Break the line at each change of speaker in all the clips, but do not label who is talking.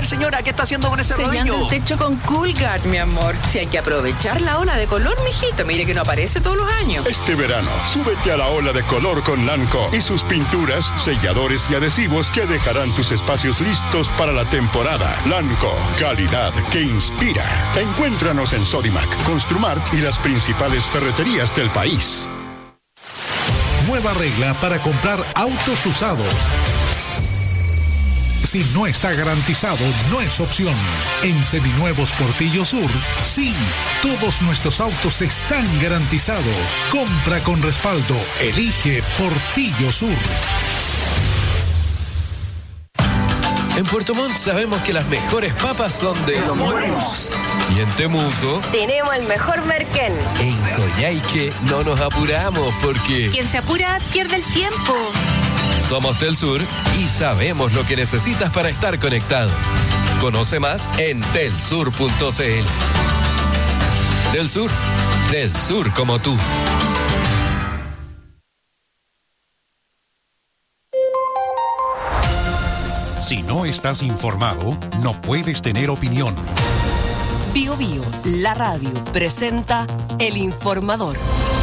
señora, ¿qué está haciendo con ese
sellando
rodillo?
el techo con Coolguard, mi amor. Si hay que aprovechar la ola de color, mijito. Mire que no aparece todos los años.
Este verano, súbete a la ola de color con Lanco y sus pinturas, selladores y adhesivos que dejarán tus espacios listos para la temporada. Lanco, calidad que inspira. Encuéntranos en Sodimac, Construmart y las principales ferreterías del país.
Nueva regla para comprar autos usados. Si no está garantizado, no es opción. En Seminuevos Portillo Sur, sí, todos nuestros autos están garantizados. Compra con respaldo. Elige Portillo Sur.
En Puerto Montt sabemos que las mejores papas son de
Los Morenos.
Y en Temuco
tenemos el mejor merquén.
En Coyhaique no nos apuramos porque
quien se apura pierde el tiempo.
Somos Telsur y sabemos lo que necesitas para estar conectado. Conoce más en telsur.cl. Telsur, del sur como tú.
Si no estás informado, no puedes tener opinión.
Bio Bio, la radio, presenta El Informador.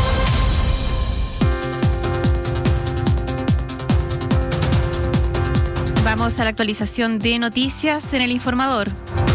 Vamos a la actualización de noticias en El Informador.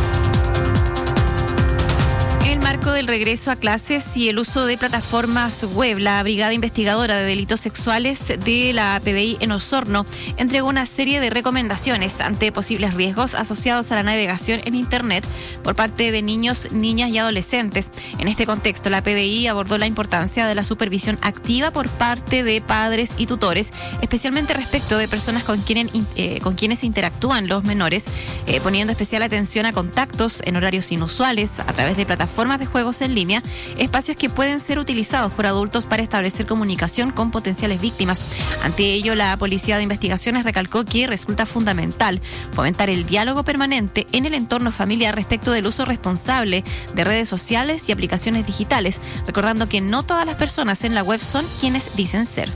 En el marco del regreso a clases y el uso de plataformas web, la Brigada Investigadora de Delitos Sexuales de la PDI en Osorno entregó una serie de recomendaciones ante posibles riesgos asociados a la navegación en Internet por parte de niños, niñas y adolescentes. En este contexto, la PDI abordó la importancia de la supervisión activa por parte de padres y tutores, especialmente respecto de personas con quienes interactúan los menores, poniendo especial atención a contactos en horarios inusuales a través de plataformas de juegos en línea, espacios que pueden ser utilizados por adultos para establecer comunicación con potenciales víctimas. Ante ello, la Policía de Investigaciones recalcó que resulta fundamental fomentar el diálogo permanente en el entorno familiar respecto del uso responsable de redes sociales y aplicaciones digitales, recordando que no todas las personas en la web son quienes dicen ser.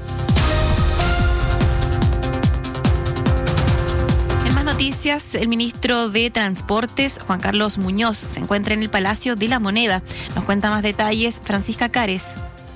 Noticias, el ministro de Transportes, Juan Carlos Muñoz, se encuentra en el Palacio de la Moneda. Nos cuenta más detalles Francisca Cares.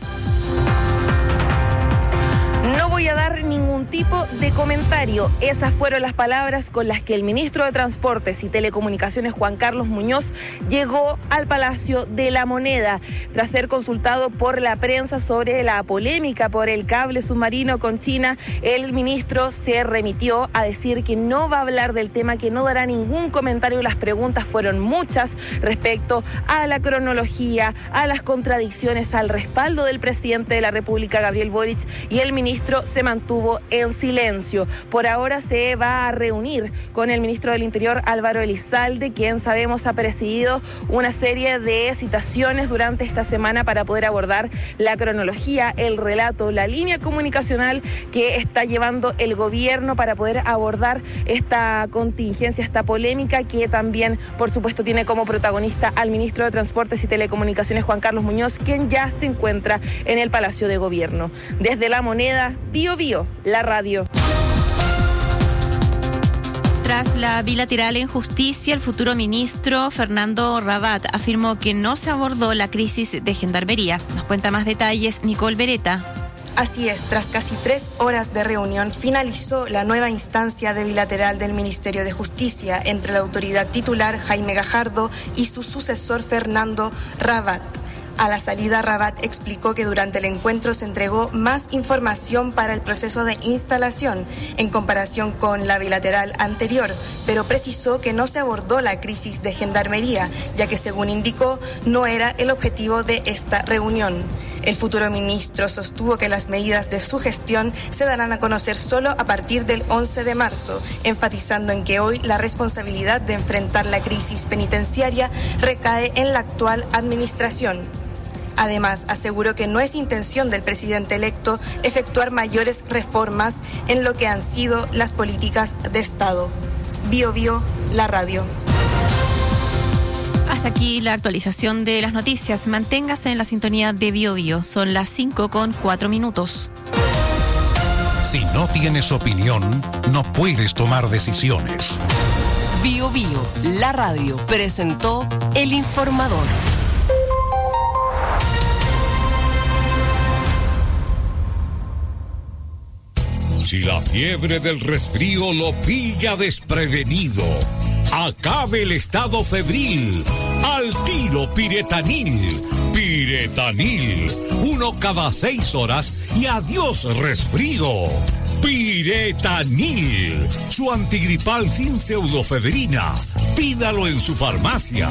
No voy a dar ningún tipo de comentario. Esas fueron las palabras con las que el ministro de Transportes y Telecomunicaciones, Juan Carlos Muñoz, llegó al Palacio de la Moneda tras ser consultado por la prensa sobre la polémica por el cable submarino con China. El ministro se remitió a decir que no va a hablar del tema, que no dará ningún comentario. Las preguntas fueron muchas respecto a la cronología, a las contradicciones, al respaldo del presidente de la República, Gabriel Boric, y el ministro se mantuvo en silencio. Por ahora se va a reunir con el ministro del Interior, Álvaro Elizalde, quien sabemos ha presidido una serie de citaciones durante esta semana para poder abordar la cronología, el relato, la línea comunicacional que está llevando el gobierno para poder abordar esta contingencia, esta polémica que también, por supuesto, tiene como protagonista al ministro de Transportes y Telecomunicaciones, Juan Carlos Muñoz, quien ya se encuentra en el Palacio de Gobierno. Desde La Moneda, Bio Bio, la radio.
Tras la bilateral en justicia, el futuro ministro Fernando Rabat afirmó que no se abordó la crisis de Gendarmería. Nos cuenta más detalles Nicole Beretta.
Así es, tras casi 3 horas de reunión, finalizó la nueva instancia de bilateral del Ministerio de Justicia entre la autoridad titular, Jaime Gajardo, y su sucesor, Fernando Rabat. A la salida, Rabat explicó que durante el encuentro se entregó más información para el proceso de instalación en comparación con la bilateral anterior, pero precisó que no se abordó la crisis de Gendarmería, ya que, según indicó, no era el objetivo de esta reunión. El futuro ministro sostuvo que las medidas de su gestión se darán a conocer solo a partir del 11 de marzo, enfatizando en que hoy la responsabilidad de enfrentar la crisis penitenciaria recae en la actual administración. Además, aseguró que no es intención del presidente electo efectuar mayores reformas en lo que han sido las políticas de Estado. Bio Bio, la radio.
Hasta aquí la actualización de las noticias. Manténgase en la sintonía de Bio Bio. Son las 5:04.
Si no tienes opinión, no puedes tomar decisiones.
Bio Bio, la radio, presentó El Informador.
Si la fiebre del resfrío lo pilla desprevenido, acabe el estado febril. Al tiro Piretanil. Piretanil. 1 cada 6 horas y adiós resfrío. Piretanil. Su antigripal sin pseudofebrina. Pídalo en su farmacia.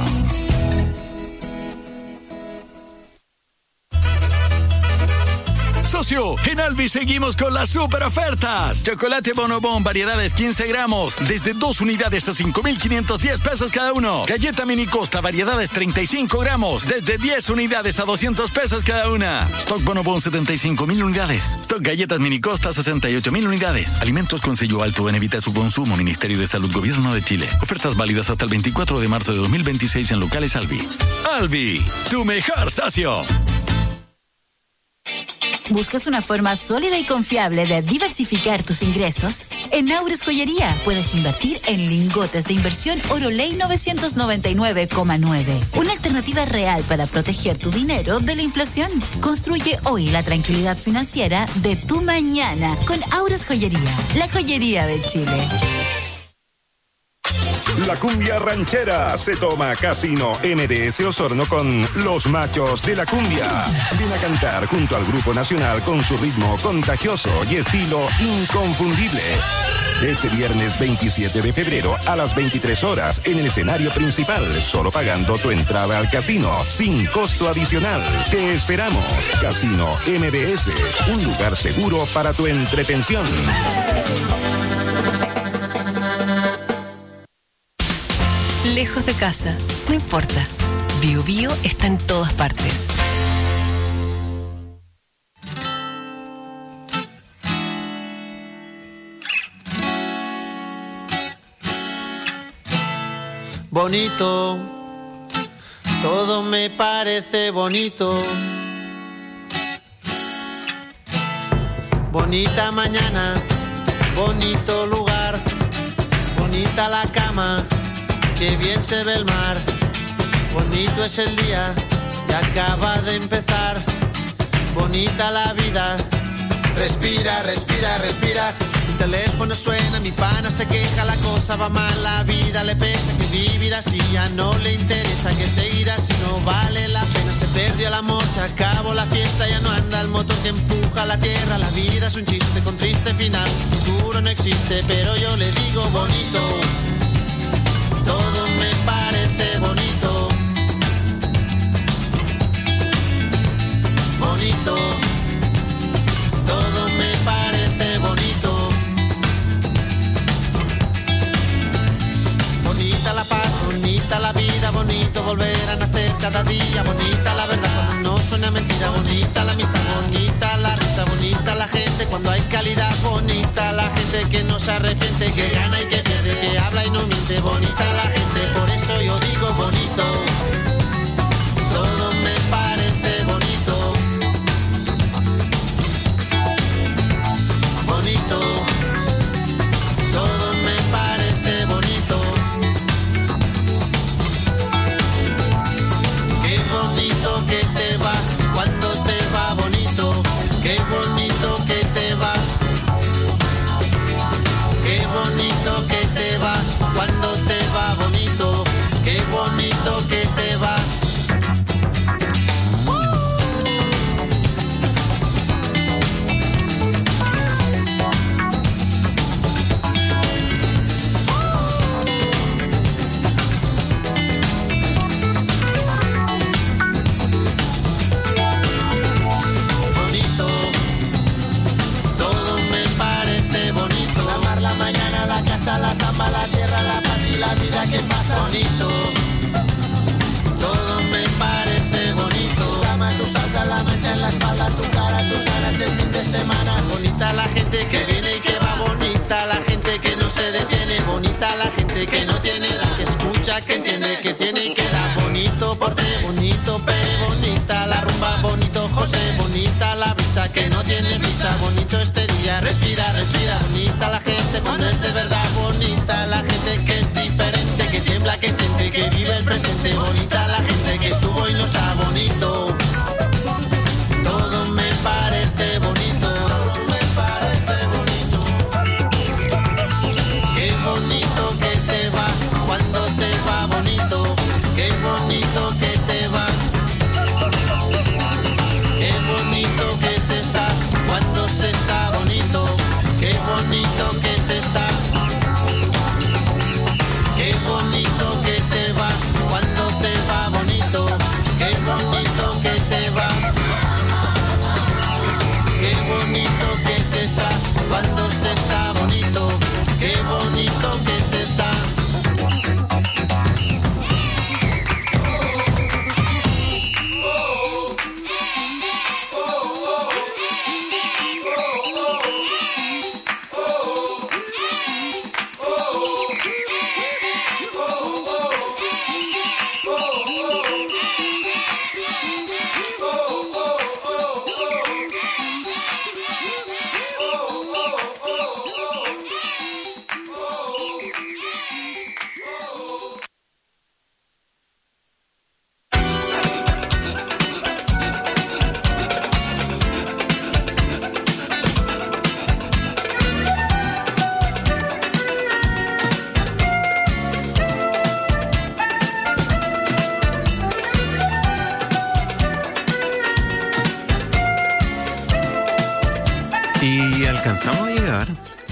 Socio, en Albi seguimos con las super ofertas. Chocolate Bonobón, variedades 15 gramos, desde 2 unidades a 5,510 pesos cada uno. Galleta Mini Costa, variedades 35 gramos, desde 10 unidades a 200 pesos cada una. Stock Bonobón, 75,000 unidades. Stock Galletas Mini Costa, 68,000 unidades. Alimentos con sello alto en evita su consumo. Ministerio de Salud, Gobierno de Chile. Ofertas válidas hasta el 24 de marzo de 2026 en locales Albi. Albi, tu mejor socio.
¿Buscas una forma sólida y confiable de diversificar tus ingresos? En Aures Joyería puedes invertir en lingotes de inversión Oro Ley 999,9. Una alternativa real para proteger tu dinero de la inflación. Construye hoy la tranquilidad financiera de tu mañana con Aures Joyería, la joyería de Chile.
La cumbia ranchera se toma Casino MDS Osorno con Los Machos de la Cumbia. Ven a cantar junto al Grupo Nacional con su ritmo contagioso y estilo inconfundible. Este viernes 27 de febrero a las 23 horas en el escenario principal, solo pagando tu entrada al casino, sin costo adicional. Te esperamos. Casino MDS, un lugar seguro para tu entretención.
Lejos de casa, no importa. Bio Bio está en todas partes.
Bonito, todo me parece bonito. Bonita mañana, bonito lugar, bonita la cama. Qué bien se ve el mar, bonito es el día, ya acaba de empezar, bonita la vida. Respira, respira, respira, el teléfono suena, mi pana se queja, la cosa va mal, la vida le pesa, que vivir así ya no le interesa, que seguir así no vale la pena, se perdió el amor, se acabó la fiesta, ya no anda el motor que empuja la tierra, la vida es un chiste con triste final, futuro no existe, pero yo le digo bonito. Todo me parece bonito, bonito, todo me parece bonito. Bonita la paz, bonita la vida, bonito volver a nacer cada día, bonita la verdad cuando no suena mentira, bonita la amistad, bonita la risa, bonita la gente cuando hay calidad, bonita la gente que no se arrepiente, que gana y que pierde, que habla y no miente, bonita la gente, por eso yo digo bonito, todo me parece bonito, bonito, todo me parece bonito, qué bonito que te va, cuando te va bonito, qué bonito que te va, qué bonito que te va, cuando te va bonito, qué bonito que te va. Bonito, todo me parece bonito. La mar, la mañana, la casa, la zamba, la tierra, la paz y la vida que pasa. Bonito, todo me parece bonito. Tu cama, tu salsa, la mancha en la espalda, tu cara, tus ganas el fin de semana. Bonita la gente que viene y que va, bonita la gente que no se detiene, bonita la gente que no tiene edad, que escucha, que entiende, que tiene y que da. Bonito porte, bonito pere, bonita la rumba, bonito José, bonita la brisa que no tiene brisa, bonito este día, respira, respira, bonita la gente cuando es de verdad, bonita la gente que es diferente.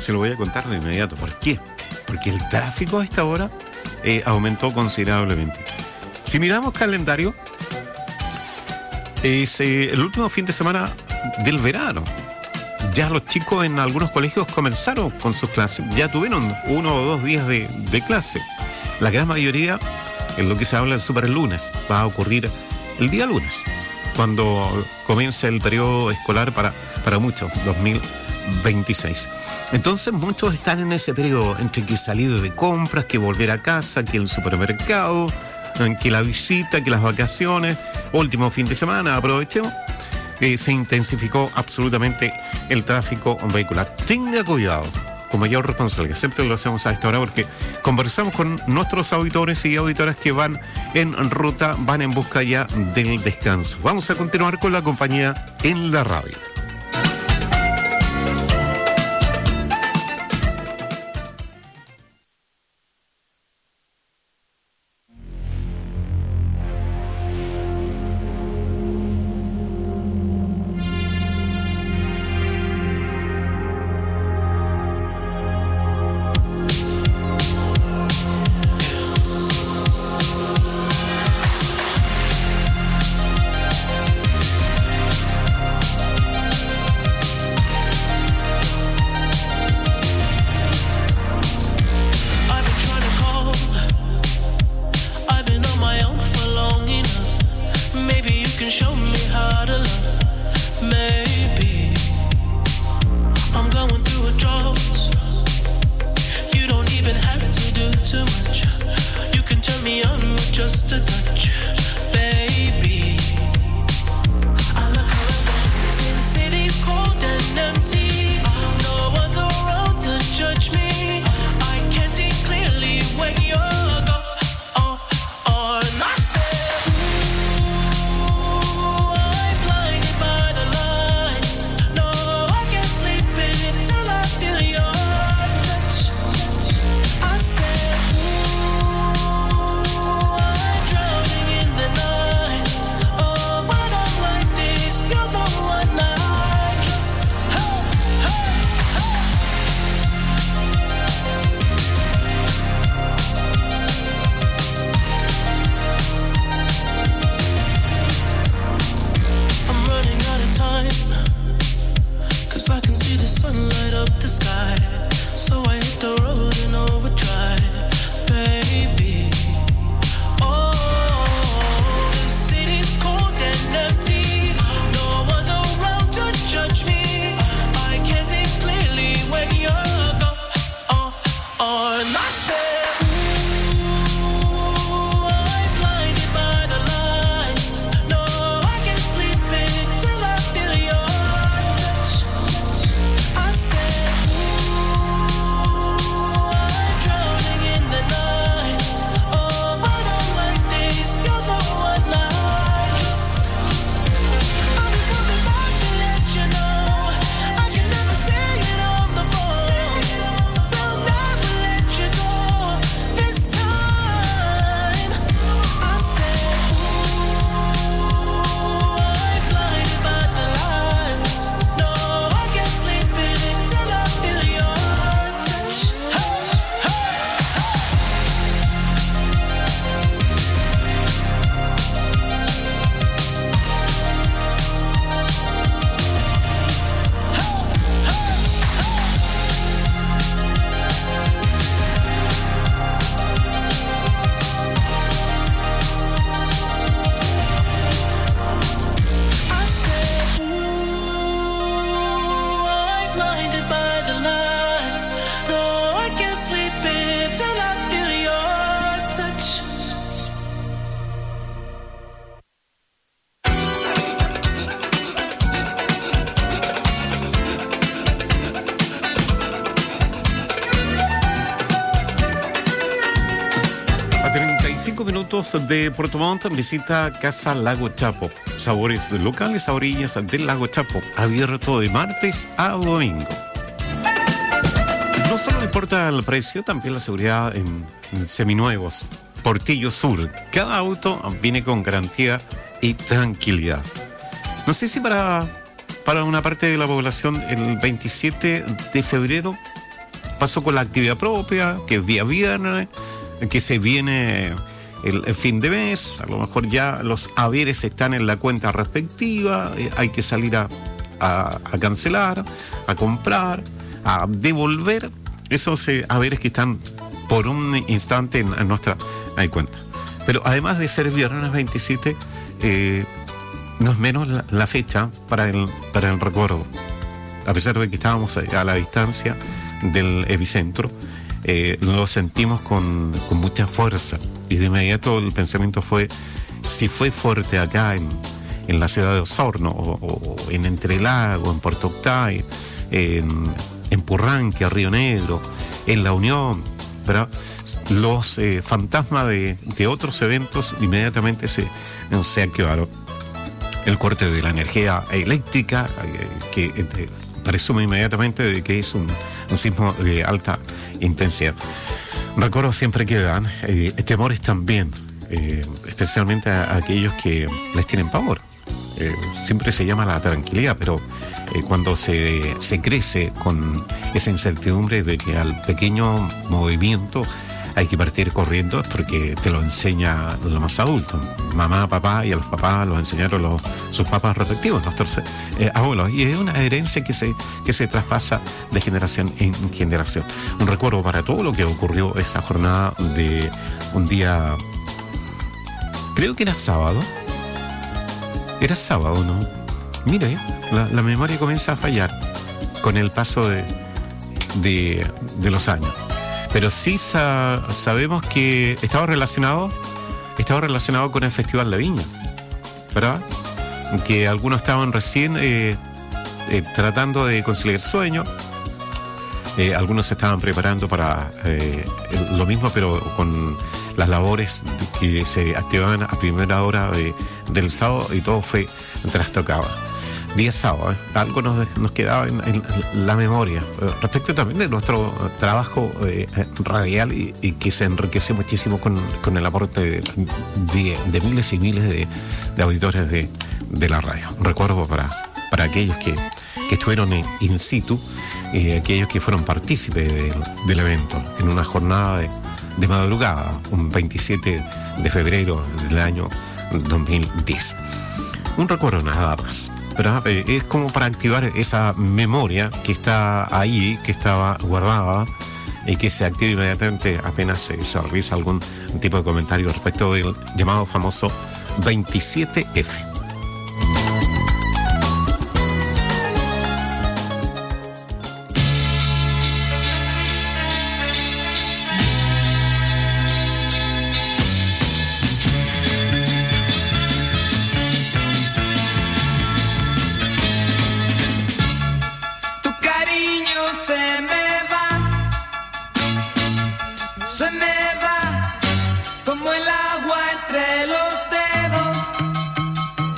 Se lo voy a contar de inmediato. ¿Por qué? Porque el tráfico a esta hora aumentó considerablemente. Si miramos calendario, es el último fin de semana del verano. Ya los chicos en algunos colegios comenzaron con sus clases. Ya tuvieron 1 o 2 días de clase. La gran mayoría, en lo que se habla del superlunes, va a ocurrir el día lunes, cuando comience el periodo escolar para muchos, 2026. Entonces muchos están en ese periodo entre que salir de compras, que volver a casa, que el supermercado, que la visita, que las vacaciones, último fin de semana, aprovechemos. Se intensificó absolutamente el tráfico vehicular. Tenga cuidado, con mayor responsabilidad. Siempre lo hacemos a esta hora porque conversamos con nuestros auditores y auditoras que van en ruta, van en busca ya del descanso. Vamos a continuar con la compañía en la radio. De Puerto Montt, visita Casa Lago Chapo. Sabores locales a orillas del Lago Chapo. Abierto de martes a domingo. No solo importa el precio, también la seguridad en seminuevos. Portillo Sur. Cada auto viene con garantía y tranquilidad. No sé si para una parte de la población el 27 de febrero pasó con la actividad propia, que es día viernes, que se viene el fin de mes, a lo mejor ya los haberes están en la cuenta respectiva, hay que salir a cancelar, a comprar, a devolver esos haberes que están por un instante en nuestra cuenta. Pero además de ser viernes 27, no es menos la fecha para el recuerdo. A pesar de que estábamos a la distancia del epicentro, lo sentimos con mucha fuerza. Y de inmediato el pensamiento fue, si fue fuerte acá en la ciudad de Osorno, o en Entrelago, en Puerto Octay, en Purranque, Río Negro, en La Unión, ¿verdad? Los fantasmas de otros eventos inmediatamente se activaron. El corte de la energía eléctrica, que presume inmediatamente de que es un sismo de alta intensidad. Recuerdos siempre quedan, temores también, especialmente a aquellos que les tienen pavor. Siempre se llama la tranquilidad, pero cuando se crece con esa incertidumbre de que al pequeño movimiento hay que partir corriendo, porque te lo enseña lo más adulto. Mamá, papá, y a los papás los enseñaron sus papás respectivos, nuestros abuelos. Y es una herencia que se traspasa de generación en generación. Un recuerdo para todo lo que ocurrió esa jornada de un día, creo que era sábado. Era sábado, ¿no? Mire, la memoria comienza a fallar con el paso de los años. Pero sí sabemos que estaba relacionado con el Festival de Viña, ¿verdad? Que algunos estaban recién tratando de conciliar sueño, algunos se estaban preparando para lo mismo, pero con las labores que se activaban a primera hora del sábado, y todo fue trastocado. Día sábado, algo nos quedaba en la memoria respecto también de nuestro trabajo radial, y que se enriqueció muchísimo con el aporte de miles y miles de auditores de la radio. Un recuerdo para aquellos que estuvieron in situ, y aquellos que fueron partícipes del evento en una jornada de madrugada, un 27 de febrero del año 2010. Un recuerdo nada más. Pero es como para activar esa memoria que está ahí, que estaba guardada, y que se activa inmediatamente apenas se realiza algún tipo de comentario respecto del llamado famoso 27F.
Se me va como el agua entre los dedos.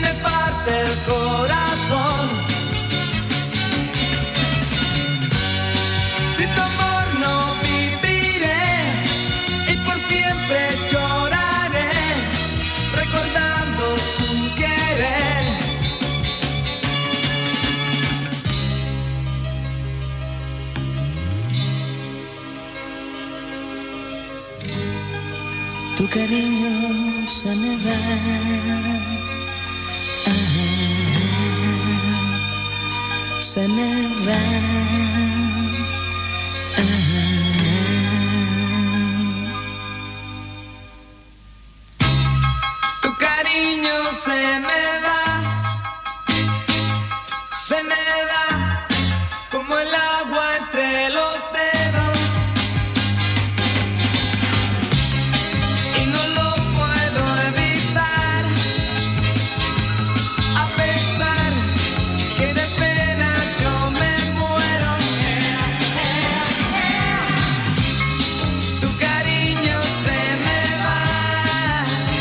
me parte el corazón. Sin tu amor no viviré y por siempre lloraré recordando tu querer.
Tu cariño se me va, se me va.
Tu cariño se me va como el agua entre los dedos y no lo puedo evitar, a pesar que de pena yo me muero. Tu cariño se me va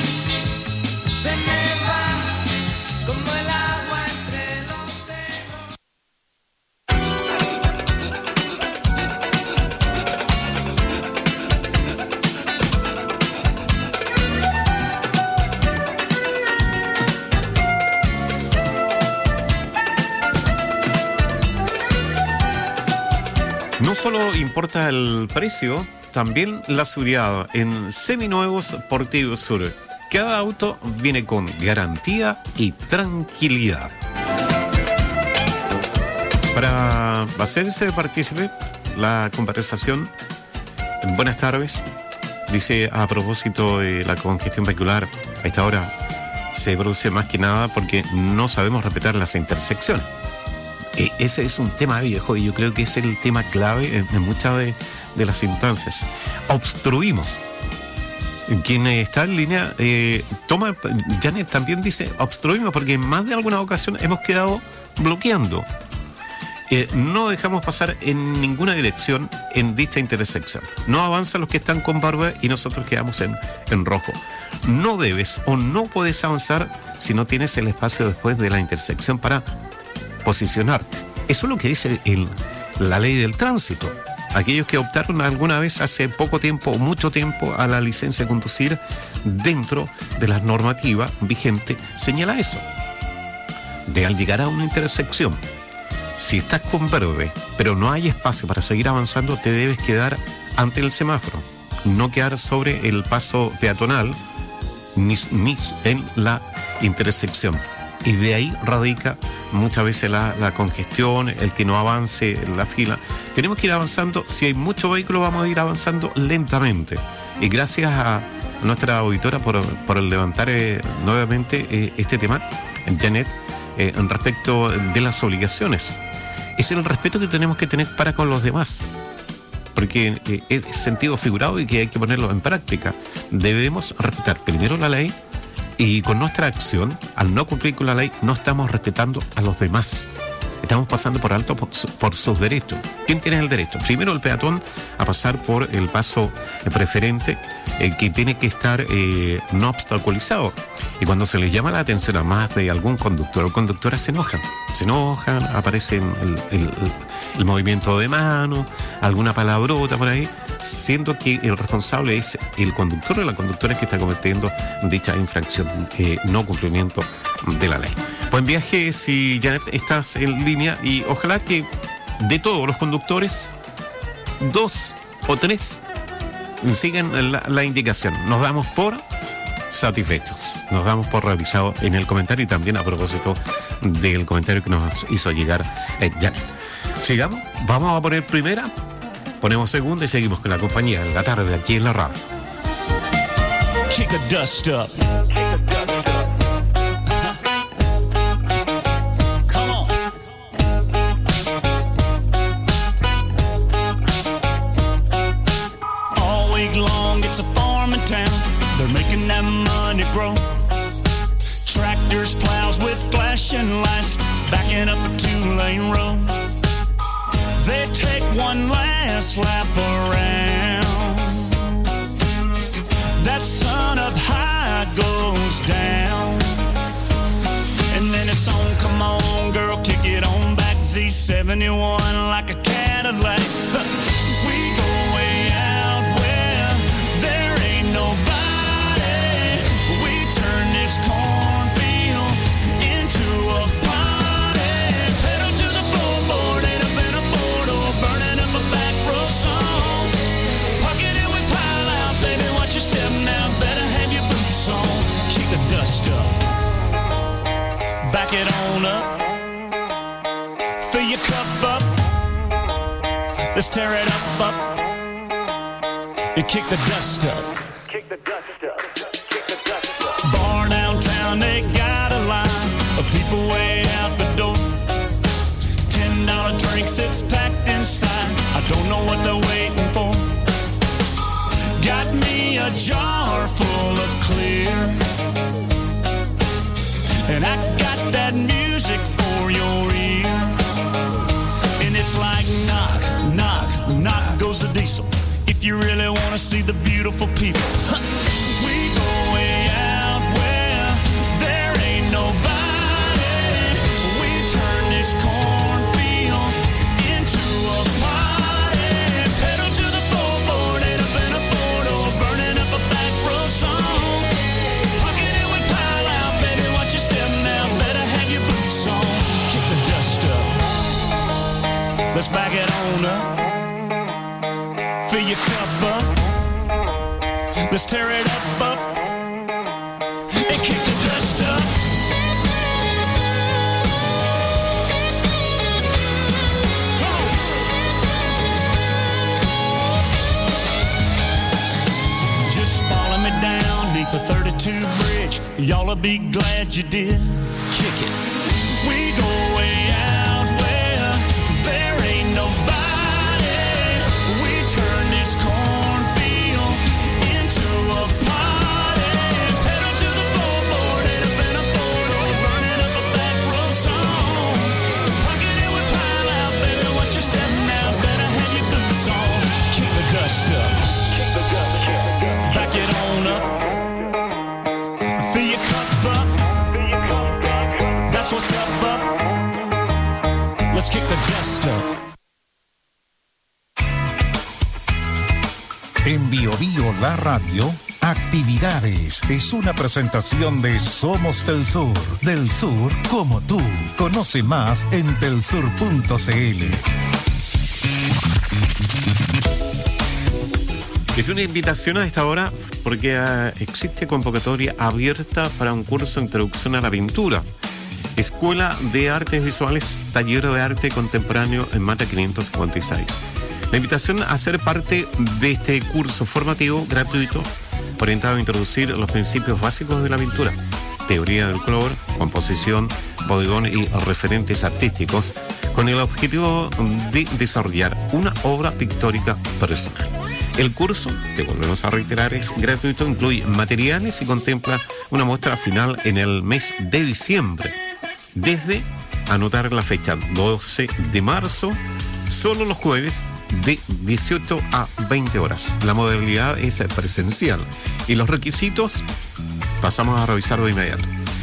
como el agua entre los dedos.
No solo importa el precio, también la seguridad en Seminuevos Portillo Sur. Cada auto viene con garantía y tranquilidad. Para hacerse partícipe, la conversación, buenas tardes, dice a propósito de la congestión vehicular, a esta hora se produce más que nada porque no sabemos respetar las intersecciones. Ese es un tema viejo y yo creo que es el tema clave en muchas de las instancias. Obstruimos. Quien está en línea, Janet también dice, obstruimos porque en más de alguna ocasión hemos quedado bloqueando. No dejamos pasar en ninguna dirección en dicha intersección. No avanzan los que están con barba y nosotros quedamos en rojo. No debes o no puedes avanzar si no tienes el espacio después de la intersección para posicionarte. Eso es lo que dice la ley del tránsito. Aquellos que optaron alguna vez hace poco tiempo o mucho tiempo a la licencia de conducir dentro de la normativa vigente señala eso. De al llegar a una intersección, si estás con verde pero no hay espacio para seguir avanzando, te debes quedar ante el semáforo, no quedar sobre el paso peatonal ni en la intersección. Y de ahí radica muchas veces la congestión, el que no avance la fila. Tenemos que ir avanzando. Si hay mucho vehículo, vamos a ir avanzando lentamente. Y gracias a nuestra auditora por levantar nuevamente este tema, Janet, respecto de las obligaciones. Es el respeto que tenemos que tener para con los demás. Porque es sentido figurado y que hay que ponerlo en práctica. Debemos respetar primero la ley. Y con nuestra acción, al no cumplir con la ley, no estamos respetando a los demás. Estamos pasando por alto por sus derechos. ¿Quién tiene el derecho? Primero el peatón a pasar por el paso preferente, que tiene que estar no obstaculizado. Y cuando se les llama la atención a más de algún conductor o conductora, se enojan, aparece el movimiento de mano, alguna palabrota por ahí, siendo que el responsable es el conductor o la conductora que está cometiendo dicha infracción, no cumplimiento de la ley. Buen viaje si ya estás en línea y ojalá que de todos los conductores, 2 o 3 sigan la indicación. Nos damos por satisfechos, nos damos por realizado en el comentario y también a propósito del comentario que nos hizo llegar Janet. Sigamos, vamos a poner primera, ponemos segunda y seguimos con la compañía en la tarde aquí en la radio.
Kick a dust up.
Tractors, plows with flashing lights, backing up a 2-lane road. They take one last lap around. That sun up high goes down. Z71 like a Cadillac. We go way out where there ain't nobody. We turn this cornfield into a party. Pedal to the floorboard, ain't a been a four-door, burning up a back row song. Parking it, we pile out, baby, watch your step now, better have your boots on. Kick the dust up, back it on up, fill your cup up, let's tear it up, and kick the dust up. Kick the dust up, kick the dust up. Bar downtown, they got a line of people way out the door. $10 drinks, it's packed inside, I don't know what they're waiting for. Got me a jar full of clear, and I got that music for your ear. And it's like knock, knock, knock goes the diesel. If you really want to see the beautiful people, we go way out where there ain't nobody. We turn this cornfield into a party. Pedal to the floorboard, ain't up in a four-door, burning up a back row song. Parking it, we pile out, baby, watch your step now, better have your boots on. Kick the dust up, let's back it on up, fill your cup up, let's tear it up, and kick the dust up. Just follow me down neath the 32 bridge, y'all'll be glad you did. Kick it. We go way out where there ain't nobody. We turn this cornfield into a party. Pedal to the floorboard, ain't up in a four-door, burning up a back row song. Parking it, we pile out, baby, watch your step now, better have your boots on. Kick the dust up, back it on up, fill your cup up, that's what's up, let's kick the dust up.
En Bio Bio La Radio, Actividades es una presentación de Somos del Sur como tú. Conoce más en telsur.cl.
Es una invitación a esta hora porque existe convocatoria abierta para un curso de introducción a la pintura. Escuela de Artes Visuales, Taller de Arte Contemporáneo en Mata 556. La invitación a ser parte de este curso formativo gratuito orientado a introducir los principios básicos de la pintura, teoría del color, composición, bodegón y referentes artísticos, con el objetivo de desarrollar una obra pictórica personal. El curso, te volvemos a reiterar, es gratuito, incluye materiales y contempla una muestra final en el mes de diciembre. Desde, anotar la fecha, 12 de marzo, solo los jueves, de 18 a 20 horas. La modalidad es presencial y los requisitos pasamos a revisar de inmediato.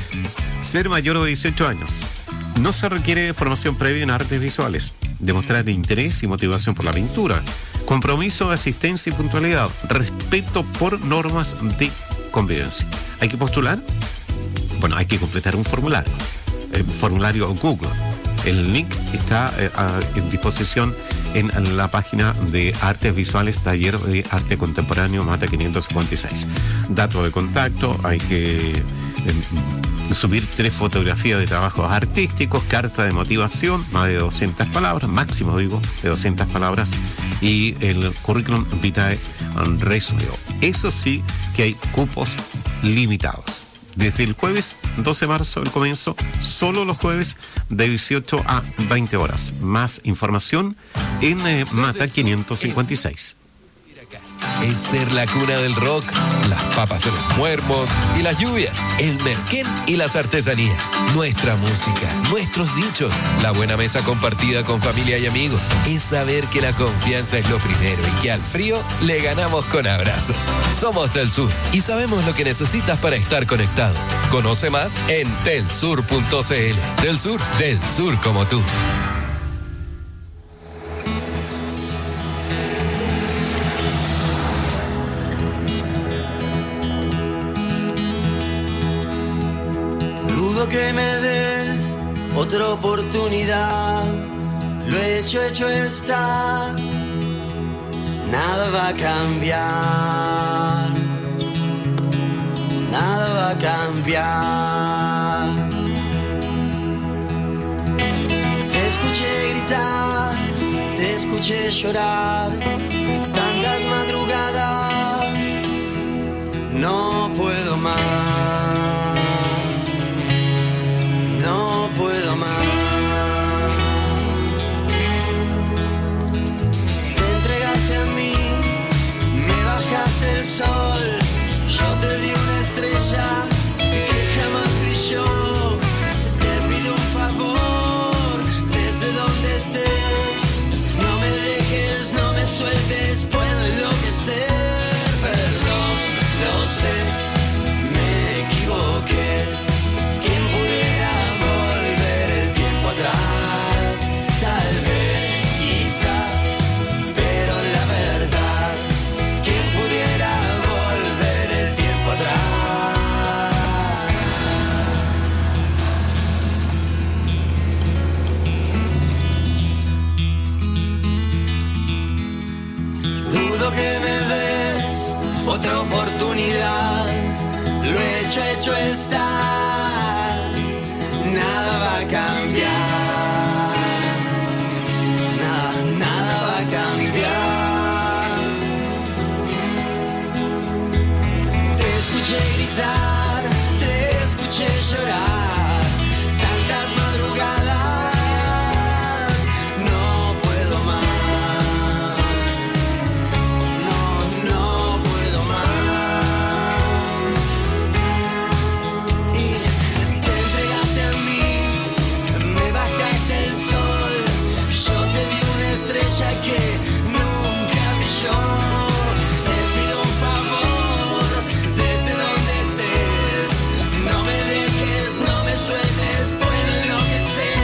Ser mayor de 18 años. No se requiere formación previa en artes visuales. Demostrar interés y motivación por la pintura. Compromiso, asistencia y puntualidad. Respeto por normas de convivencia. ¿Hay que postular? Bueno, hay que completar un formulario. Formulario Google. El link está a disposición en la página de Artes Visuales, Taller de Arte Contemporáneo, Mata 556. Datos de contacto, hay que subir 3 fotografías de trabajos artísticos, carta de motivación, más de 200 palabras, máximo digo, de 200 palabras, y el currículum vitae resumido. Eso sí que hay cupos limitados. Desde el jueves 12 de marzo, el comienzo, solo los jueves de 18 a 20 horas. Más información en Mata 556.
Es ser la cuna del rock, las papas de los muermos y las lluvias, el merquén y las artesanías, nuestra música, nuestros dichos, la buena mesa compartida con familia y amigos. Es saber que la confianza es lo primero y que al frío le ganamos con abrazos. Somos del Sur y sabemos lo que necesitas para estar conectado. Conoce más en telsur.cl. Del Sur como tú.
que me des otra oportunidad. Lo hecho está. Nada va a cambiar. Nada va a cambiar. Te escuché gritar, te escuché llorar, tantas madrugadas, no puedo más, no puedo más. Te entregaste a mí, me bajaste el sol, yo te di una estrella que jamás brilló. Te pido un favor, desde donde estés, no me dejes, no me sueltes, puedo enloquecer. Perdón, lo sé, me equivoqué. ¿Quién pudiera volver el tiempo atrás? Tal vez, quizá, pero la verdad, ¿quién pudiera volver el tiempo atrás? Dudo que me des otra oportunidad. Lo hecho está. Nada va a cambiar. Nada va a cambiar. Te escuché gritar, te escuché llorar, tantas madrugadas, no puedo más. No puedo más. Y te entregaste a mí, me bajaste el sol, yo te di una estrella que nunca brilló. Te pido un favor, desde donde estés, no me dejes, no me sueltes, puedo enloquecer.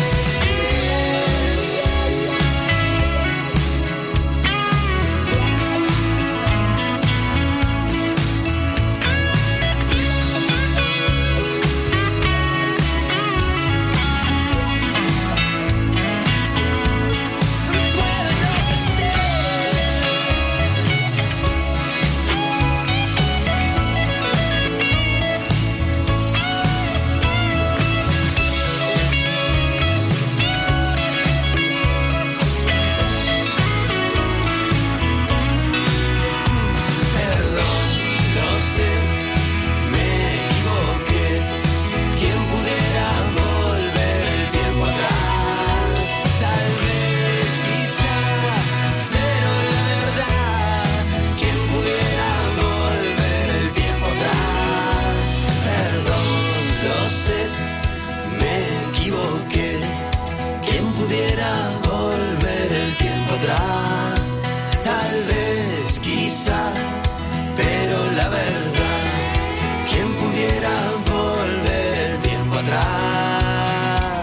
Perdón, lo sé, me equivoqué. ¿Quién pudiera volver el tiempo atrás? Tal vez, quizá, pero la verdad, ¿quién pudiera volver el tiempo atrás? Perdón, lo sé, me equivoqué. ¿Quién pudiera volver el tiempo atrás? Tal vez, quizá, pero la verdad, ¿quién pudiera volver el tiempo atrás?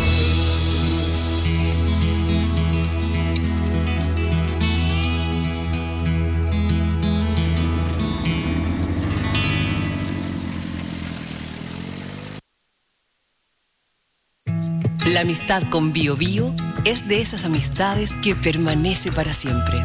La amistad con Bio Bio es de esas amistades que permanece para siempre.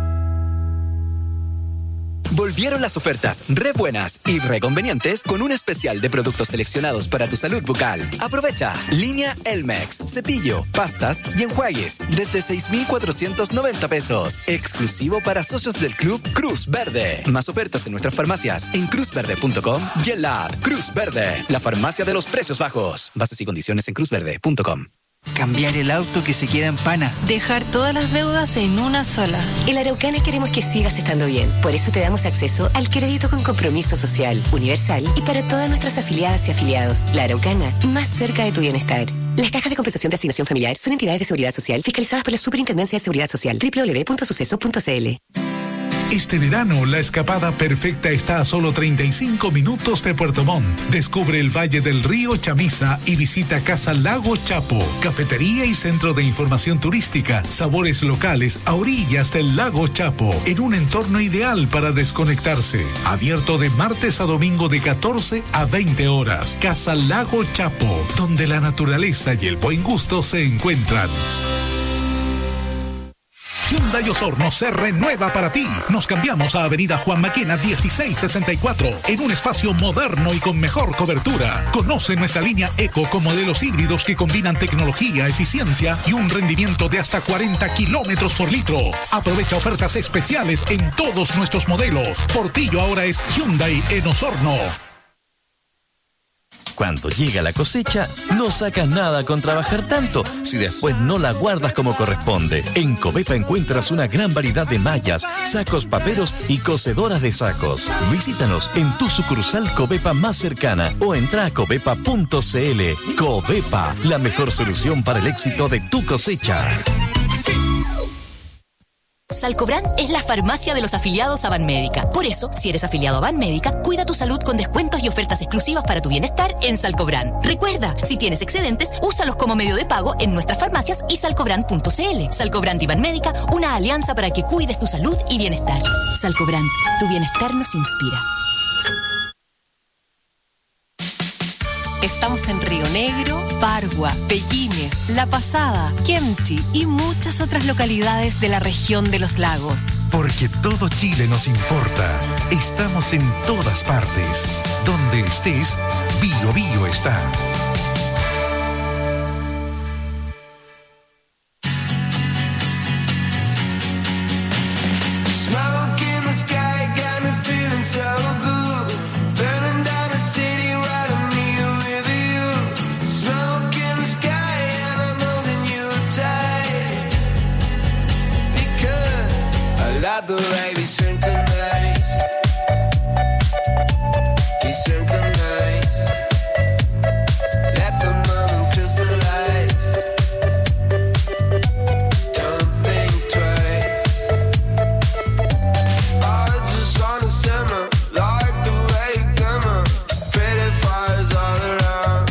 Volvieron las ofertas re buenas y re convenientes con un especial de productos seleccionados para tu salud bucal. Aprovecha línea Elmex, cepillo, pastas y enjuagues desde 6,490 pesos. Exclusivo para socios del Club Cruz Verde. Más ofertas en nuestras farmacias en cruzverde.com y en la app Cruz Verde, la farmacia de los precios bajos. Bases y condiciones en cruzverde.com.
Cambiar el auto que se queda en pana.
Dejar todas las deudas en una sola.
En la Araucana queremos que sigas estando bien. Por eso te damos acceso al crédito con compromiso social, universal y para todas nuestras afiliadas y afiliados. La Araucana, más cerca de tu bienestar. Las cajas de compensación de asignación familiar son entidades de seguridad social fiscalizadas por la Superintendencia de Seguridad Social. www.suceso.cl.
Este verano, la escapada perfecta está a solo 35 minutos de Puerto Montt. Descubre el Valle del Río Chamisa y visita Casa Lago Chapo, cafetería y centro de información turística, sabores locales a orillas del Lago Chapo, en un entorno ideal para desconectarse. Abierto de martes a domingo de 14 a 20 horas. Casa Lago Chapo, donde la naturaleza y el buen gusto se encuentran. Hyundai Osorno se renueva para ti. Nos cambiamos a Avenida Juan Maquena 1664 en un espacio moderno y con mejor cobertura. Conoce nuestra línea Eco con modelos híbridos que combinan tecnología, eficiencia y un rendimiento de hasta 40 kilómetros por litro. Aprovecha ofertas especiales en todos nuestros modelos. Portillo ahora es Hyundai en Osorno.
Cuando llega la cosecha, no sacas nada con trabajar tanto si después no la guardas como corresponde. En Covepa encuentras una gran variedad de mallas, sacos paperos y cosedoras de sacos. Visítanos en tu sucursal Covepa más cercana o entra a covepa.cl. Covepa, la mejor solución para el éxito de tu cosecha.
Salcobran es la farmacia de los afiliados a Banmédica. Por eso, si eres afiliado a Banmédica, cuida tu salud con descuentos y ofertas exclusivas para tu bienestar en Salcobran. Recuerda, si tienes excedentes, úsalos como medio de pago en nuestras farmacias y salcobran.cl. Salcobran y Banmédica, una alianza para que cuides tu salud y bienestar. Salcobran, tu bienestar nos inspira. Estamos en Río Negro, Pargua, Pellines, La Pasada, Kemchi y muchas otras localidades de la región de los lagos.
Porque todo Chile nos importa. Estamos en todas partes. Donde estés, Bio Bio está.
The way we synchronize, we synchronize. Let the moment crystallize. Don't think twice. I just wanna simmer like the way you glimmer. Pretty fires all around.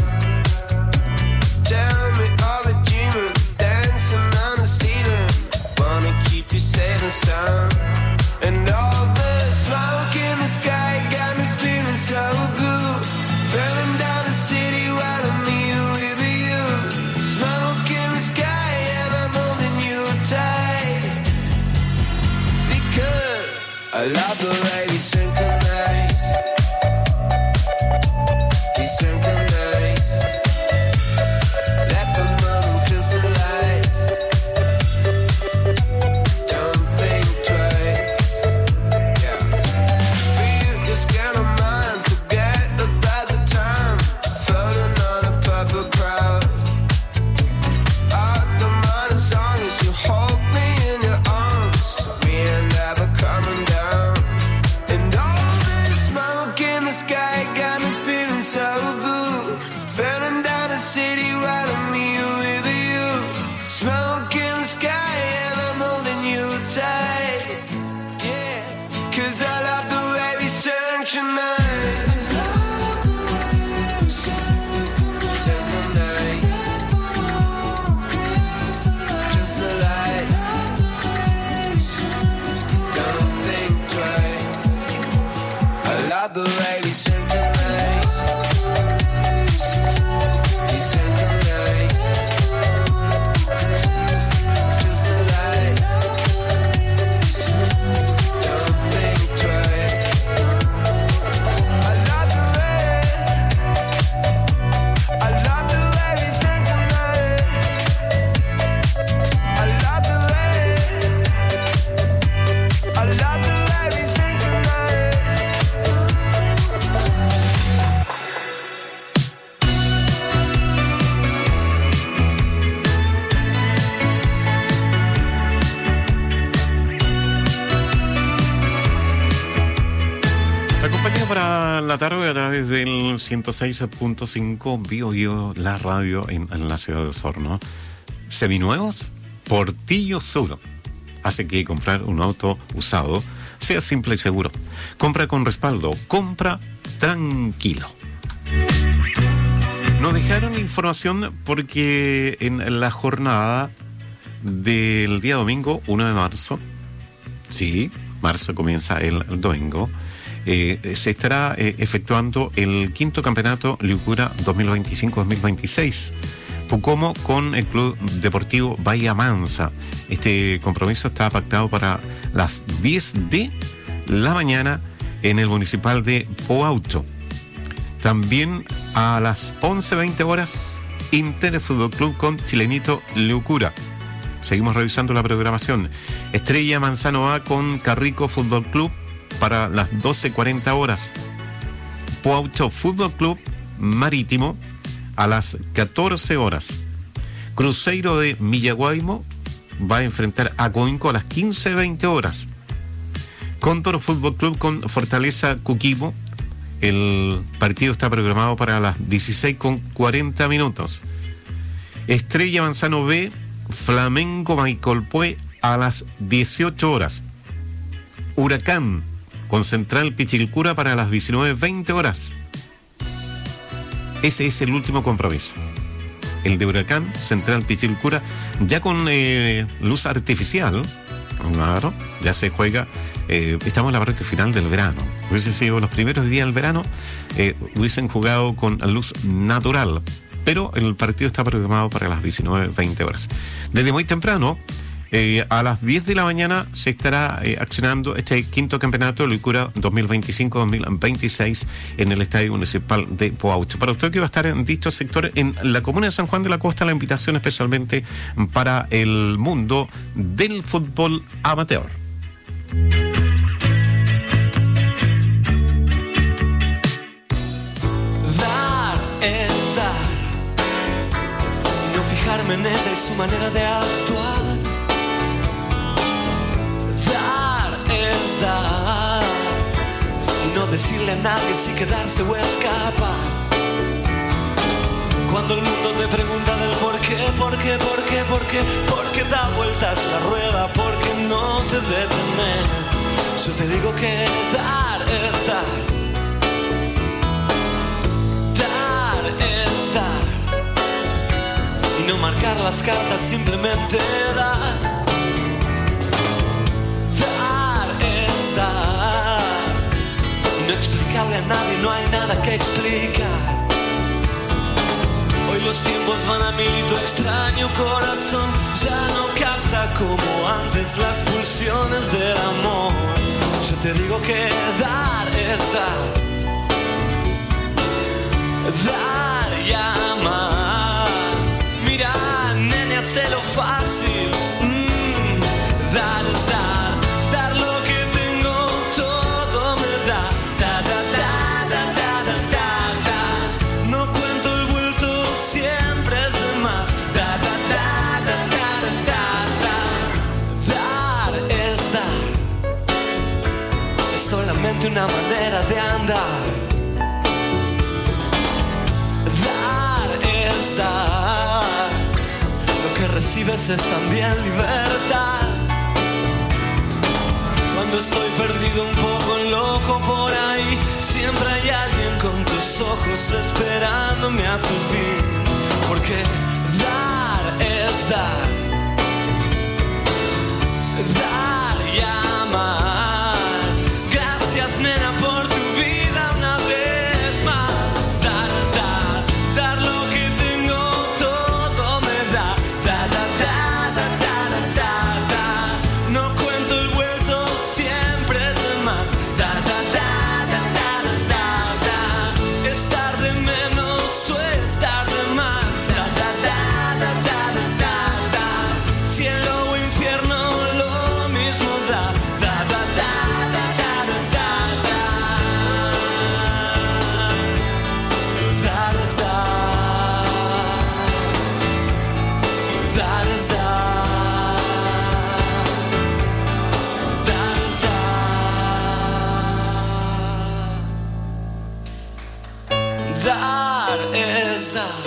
Tell me all the dreaming, dancing on the ceiling. Wanna keep you safe and sound. And all the smoke in the sky got me feeling so blue. Burning down the city while I'm here with you. Smoke in the sky and I'm holding you tight. Because I love the way we synchronize. We synchronize. Let the moment crystallize. Don't think twice. The way we synchronize, we synchronize. Just the light. Don't think twice. I love the way, I love the way we synchronize. I love the way, I love the way we synchronize.
Para la tarde a través del 106.5 Bio Bio, la radio en la ciudad de Osorno. Seminuevos, Portillo Sur. Hace que comprar un auto usado sea simple y seguro. Compra con respaldo, compra tranquilo. Nos dejaron información porque en la jornada del día domingo, 1 de marzo, sí, marzo comienza el domingo, se estará efectuando el quinto campeonato Liucura 2025-2026, Pucomo con el Club Deportivo Bahía Mansa. Este compromiso está pactado para las 10 de la mañana en el municipal de Poauto. También a las 11:20 horas, Inter Fútbol Club con Chilenito Liucura. Seguimos revisando la programación. Estrella Manzano A con Carrico Fútbol Club para las 12:40 horas. Poauto Fútbol Club Marítimo a las 14 horas. Cruzeiro de Millaguaymo va a enfrentar a Coinco a las 15:20 horas. Cóndor Fútbol Club con Fortaleza Coquimbo. El partido está programado para las 16:40 minutos. Estrella Manzano B, Flamengo Maicolpue a las 18 horas. Huracán con Central Pichilcura para las 19:20 horas. Ese es el último compromiso. El de Huracán, Central Pichilcura, ya con luz artificial. Claro, ya se juega. Estamos en la parte final del verano. Hubiesen sido los primeros días del verano, hubiesen jugado con luz natural, pero el partido está programado para las 19:20 horas. Desde muy temprano, a las 10 de la mañana, se estará accionando este quinto campeonato Liucura 2025-2026 en el Estadio Municipal de Poauto. Para usted que va a estar en dicho sector, en la comuna de San Juan de la Costa, la invitación especialmente para el mundo del fútbol amateur.
Dar es dar, y no fijarme en ella y su manera de actuar. Dar es dar, y no decirle a nadie si quedarse o escapar. Cuando el mundo te pregunta del por qué, porque da vueltas la rueda, porque no te detenes. Yo te digo que dar es dar. Dar es dar. Y no marcar las cartas, simplemente dar. Dar es dar. Y no explicarle a nadie, no hay nada que explicar. Hoy los tiempos van a mil y tu extraño corazón ya no capta como antes las pulsiones del amor. Yo te digo que dar es dar. Dar y amar. Mira, nene, hazlo fácil. Dar es dar. Dar lo que tengo, todo me da. Da, da, da, da, da, da, da, da. No cuento el vuelto, siempre es de más. Da, da, da, da, da, da, da, da. Dar es dar. Es solamente una manera de andar. Dar es dar. Lo que recibes es también libertad. Cuando estoy perdido, un poco loco por ahí, siempre hay alguien con tus ojos esperándome hasta el fin. Porque dar es dar. Dar y amar. Gracias, nena, por tu vida una vez más. Dar es dar. Dar lo que tengo, todo me da. Da, da, da, da, da, da, da. No cuento el vuelto, siempre es de más. Da, da, da, da, da, da, da. Estar de menos o estar de más. Da, da, da, da, da, da, da. Cielo o infierno, lo mismo da. Da, da, da, da, da, da, da. Dar es dar. Dar es dar. Dar es dar. Dar es dar.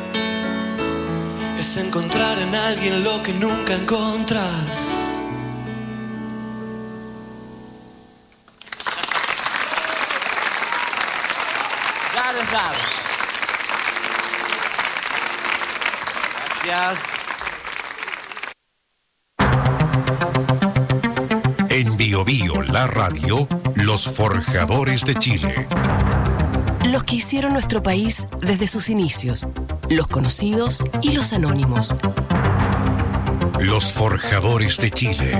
Es encontrar en alguien lo que nunca encontras.
Gracias.
En Bio Bio, la radio, los forjadores de Chile.
Los que hicieron nuestro país desde sus inicios, los conocidos y los anónimos.
Los forjadores de Chile.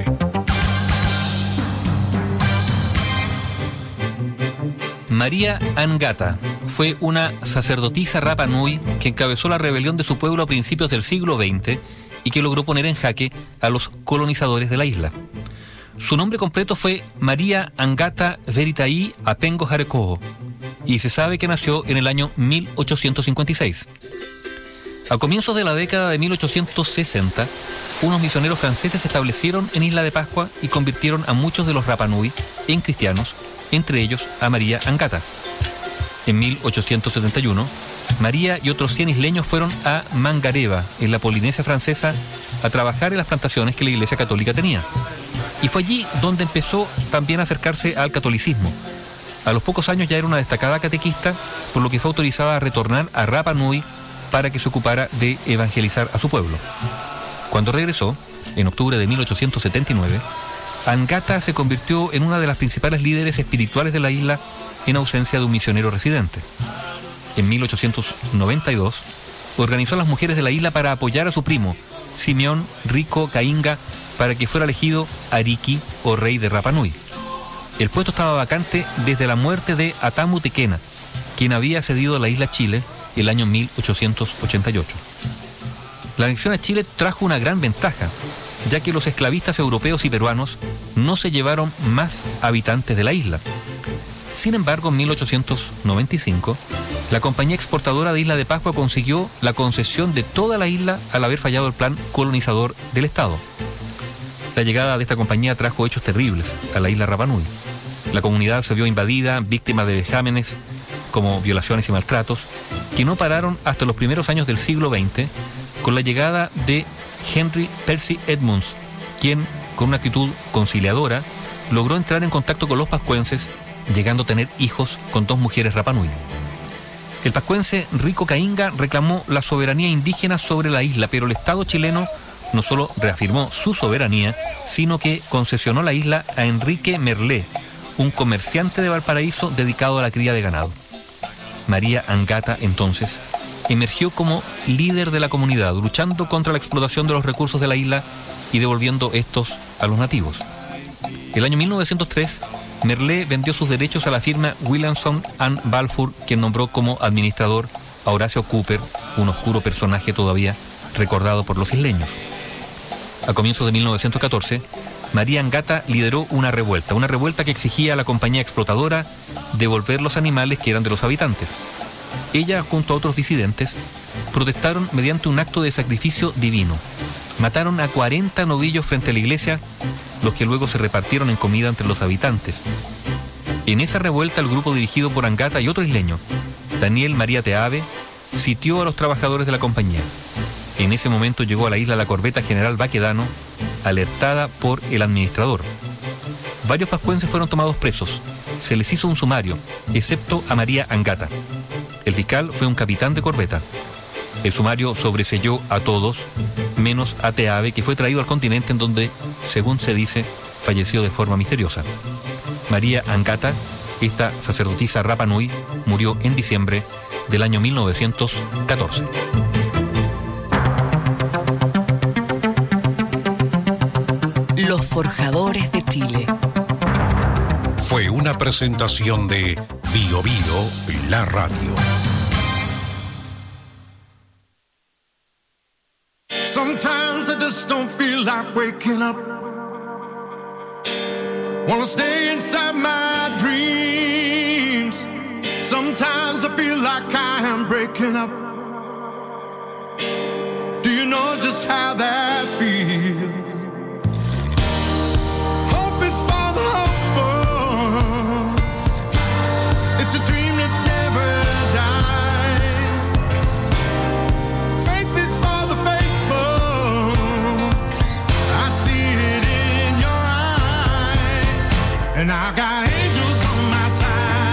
María Angata fue una sacerdotisa Rapa Nui que encabezó la rebelión de su pueblo a principios del siglo XX y que logró poner en jaque a los colonizadores de la isla. Su nombre completo fue María Angata Veritai Apengo Jarekoho y se sabe que nació en el año 1856. A comienzos de la década de 1860, unos misioneros franceses se establecieron en Isla de Pascua y convirtieron a muchos de los Rapa Nui en cristianos, entre ellos a María Angata. En 1871, María y otros 100 isleños fueron a Mangareva, en la Polinesia francesa, a trabajar en las plantaciones que la Iglesia Católica tenía. Y fue allí donde empezó también a acercarse al catolicismo. A los pocos años ya era una destacada catequista, por lo que fue autorizada a retornar a Rapa Nui para que se ocupara de evangelizar a su pueblo. Cuando regresó, en octubre de 1879, Angata se convirtió en una de las principales líderes espirituales de la isla en ausencia de un misionero residente. En 1892, organizó a las mujeres de la isla para apoyar a su primo, Simeón Rico Cainga, para que fuera elegido Ariki o rey de Rapa Nui. El puesto estaba vacante desde la muerte de Atamu Tekena, quien había cedido a la isla Chile el año 1888. La anexión a Chile trajo una gran ventaja, ya que los esclavistas europeos y peruanos no se llevaron más habitantes de la isla. Sin embargo, en 1895, la compañía exportadora de Isla de Pascua consiguió la concesión de toda la isla al haber fallado el plan colonizador del Estado. La llegada de esta compañía trajo hechos terribles a la isla Rapa Nui. La comunidad se vio invadida, víctima de vejámenes como violaciones y maltratos, que no pararon hasta los primeros años del siglo XX, con la llegada de Henry Percy Edmunds, quien, con una actitud conciliadora, logró entrar en contacto con los pascuenses, llegando a tener hijos con 2 mujeres Rapa Nui. El pascuense Rico Cainga reclamó la soberanía indígena sobre la isla, pero el Estado chileno no solo reafirmó su soberanía, sino que concesionó la isla a Enrique Merlé, un comerciante de Valparaíso dedicado a la cría de ganado. María Angata, entonces, emergió como líder de la comunidad, luchando contra la explotación de los recursos de la isla y devolviendo estos a los nativos. El año 1903, Merlé vendió sus derechos a la firma Williamson & Balfour, quien nombró como administrador a Horacio Cooper, un oscuro personaje todavía recordado por los isleños. A comienzos de 1914, María Angata lideró una revuelta que exigía a la compañía explotadora devolver los animales que eran de los habitantes. Ella, junto a otros disidentes, protestaron mediante un acto de sacrificio divino. Mataron a 40 novillos frente a la iglesia, los que luego se repartieron en comida entre los habitantes. En esa revuelta, el grupo dirigido por Angata y otro isleño, Daniel María Teave, sitió a los trabajadores de la compañía. En ese momento llegó a la isla la corbeta General Baquedano, alertada por el administrador. Varios pascuenses fueron tomados presos. Se les hizo un sumario, excepto a María Angata. El fiscal fue un capitán de corbeta. El sumario sobreseyó a todos, menos a Teave, que fue traído al continente en donde, según se dice, falleció de forma misteriosa. María Angata, esta sacerdotisa Rapa Nui, murió en diciembre del año 1914.
Los forjadores de Chile.
Fue una presentación de Bio Bio, la radio.
Sometimes I just don't feel like waking up. Wanna stay inside my dreams. Sometimes I feel like I am breaking up. Do you know just how that feels? Hope is for the hopeful. It's a dream that never dies. Faith is for the faithful. I see it in your eyes. And I got angels on my side.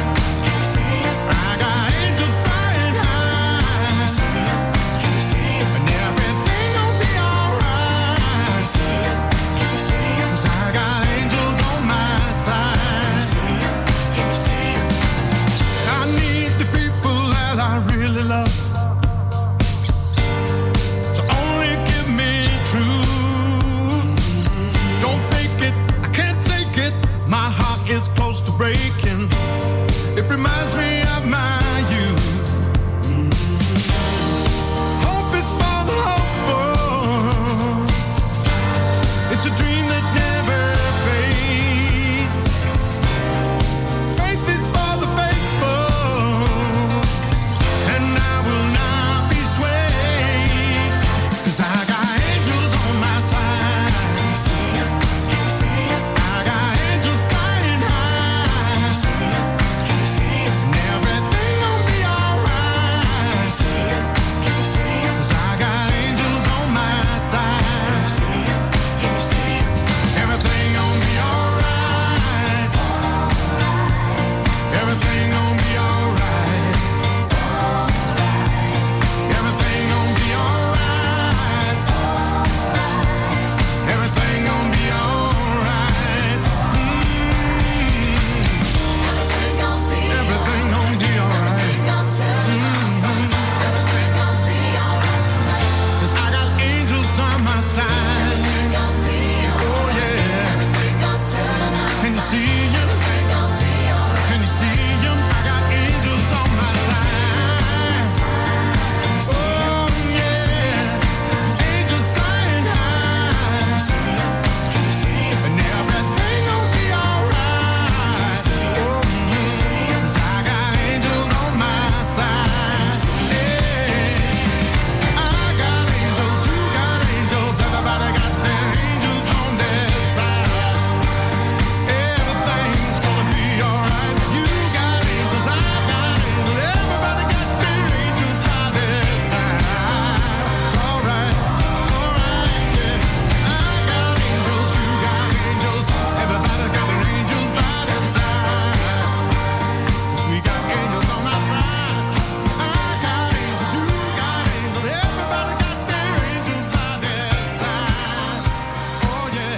I got angels flying high. 'Cause I got angels on my side. I got angels flying high. And everything gon' be alright. 'Cause I got angels on my side. Everything gon' be alright. Everything gon' be alright. Everything gon' be alright. Everything gon' be alright. Everything gon' be alright. Everything gon' be alright tonight. 'Cause I got angels on my side. Oh yeah. Can you see him? Can you see him? I got angels on my side. Oh yeah. Angels flying high. And everything gon' be alright. Oh, 'cause I got angels on my side. Yeah. I got angels, you got angels, everybody got their angels on their side. Everything's gonna be alright. You got angels, I got angels, everybody got their angels by their side. It's alright, yeah. I got angels, you got angels, everybody got their angels by their side. 'Cause we got angels on our side. I got angels, you got angels, everybody got their angels by their side. Oh yeah.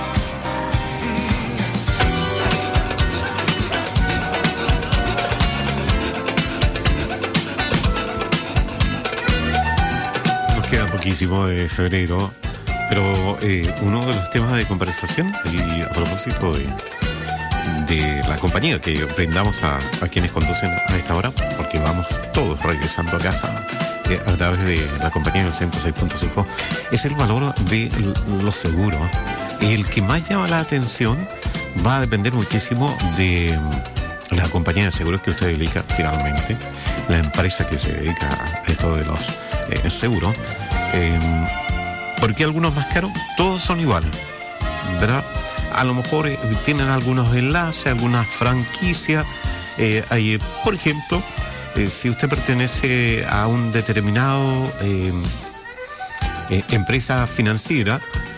Nos queda poquísimo de febrero, pero uno de los temas de conversación, y a propósito de la compañía que brindamos a quienes conducen a esta hora, porque vamos todos regresando a casa a través de la compañía del 106.5, es el valor de los seguros. El que más llama la atención va a depender muchísimo de la compañía de seguros que usted elija finalmente, la empresa que se dedica a esto de los seguros. Porque algunos más caros, todos son iguales, ¿verdad? A lo mejor tienen algunos enlaces, algunas franquicias. Por ejemplo, si usted pertenece a un determinado empresa financiera,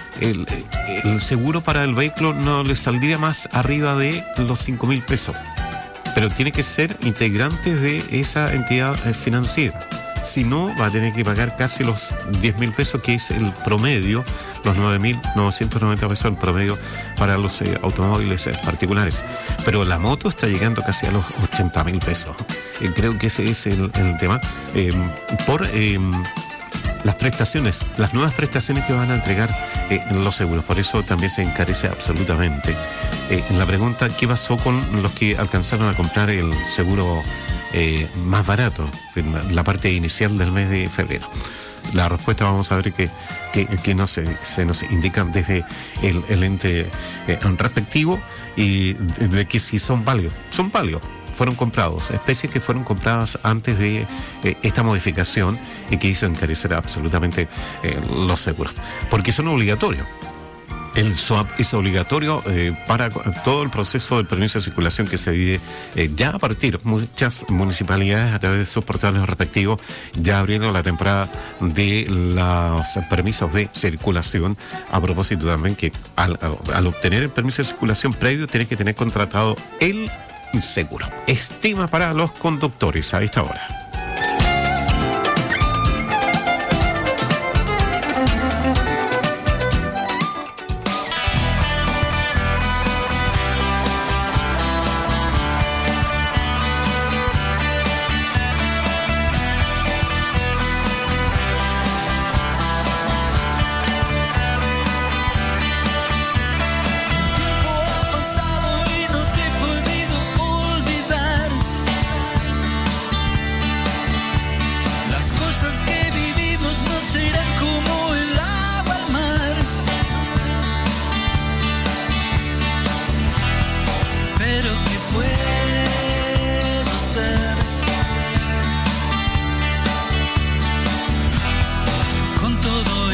el seguro para el vehículo no le saldría más arriba de los 5.000 pesos. Pero tiene que ser integrante de esa entidad financiera. Si no, va a tener que pagar casi los 10.000 pesos, que es el promedio, los 9.990 pesos el promedio para los automóviles particulares. Pero la moto está llegando casi a los 80.000 pesos. Creo que ese es el tema. Por las prestaciones, las nuevas prestaciones que van a entregar los seguros. Por eso también se encarece absolutamente. La pregunta, ¿qué pasó con los que alcanzaron a comprar el seguro más barato en la parte inicial del mes de febrero? La respuesta vamos a ver que no se nos indican desde el ente respectivo, y de que si son válidos. Son válidos. Fueron comprados, especies que fueron compradas antes de esta modificación y que hizo encarecer absolutamente los seguros, porque son obligatorios. El swap es obligatorio para todo el proceso del permiso de circulación que se vive ya a partir. Muchas municipalidades, a través de sus portales respectivos, ya abriendo la temporada de los permisos de circulación. A propósito también que al obtener el permiso de circulación previo, tiene que tener contratado el seguro. Estima para los conductores a esta hora.
Con todo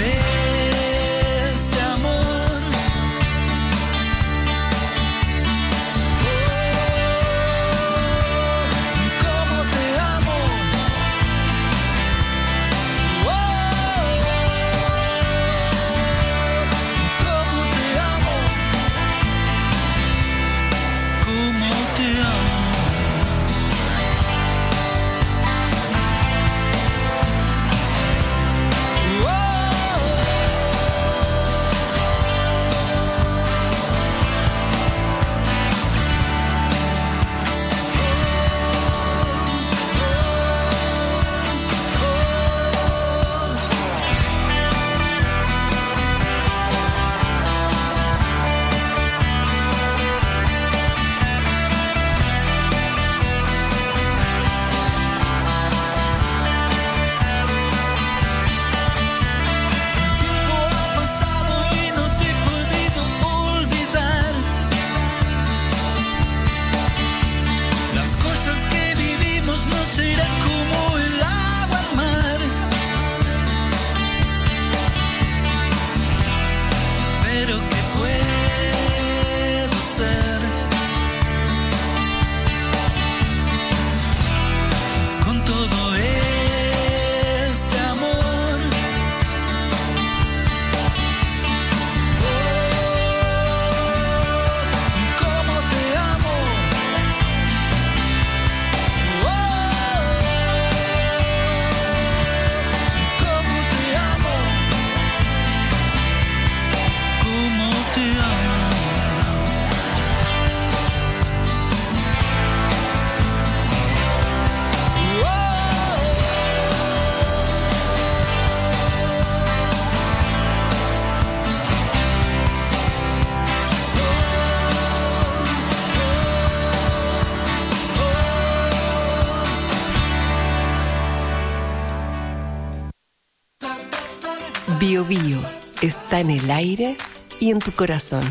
Bio Bio está en el aire y en tu corazón.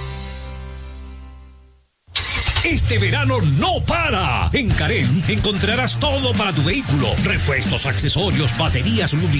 Este verano no para. En Carén encontrarás todo para tu vehículo: repuestos, accesorios, baterías, lubricantes